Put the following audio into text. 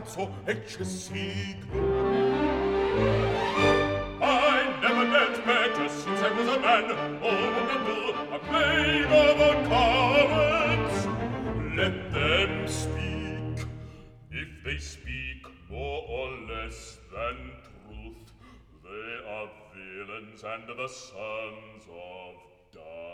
pazzo eccessivo. I never get better since I was a man. Oh, what I do, a plague of all cowards. Let them speak. If they speak more or less than truth, they are villains and the sons of darkness.